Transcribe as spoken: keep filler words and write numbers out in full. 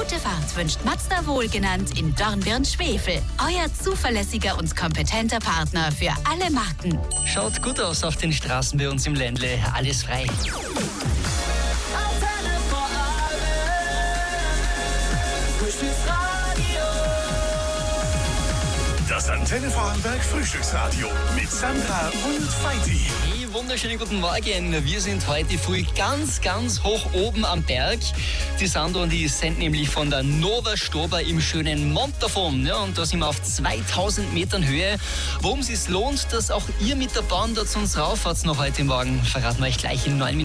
Gute Fahrt wünscht Mazda Wohlgenannt in Dornbirn-Schwefel. Euer zuverlässiger und kompetenter Partner für alle Marken. Schaut gut aus auf den Straßen bei uns im Ländle. Alles frei. Das Antenne Vorarlberg Frühstücksradio mit Sandra und Feiti. Hey, wunderschönen guten Morgen. Wir sind heute früh ganz, ganz hoch oben am Berg. Die Sandra und die sind nämlich von der Nova Stober im schönen Montafon. Ja, und da sind wir auf zweitausend Metern Höhe. Worum es sich lohnt, dass auch ihr mit der Bahn da zu uns rauffahrt noch heute Morgen, verraten wir euch gleich in neun Minuten.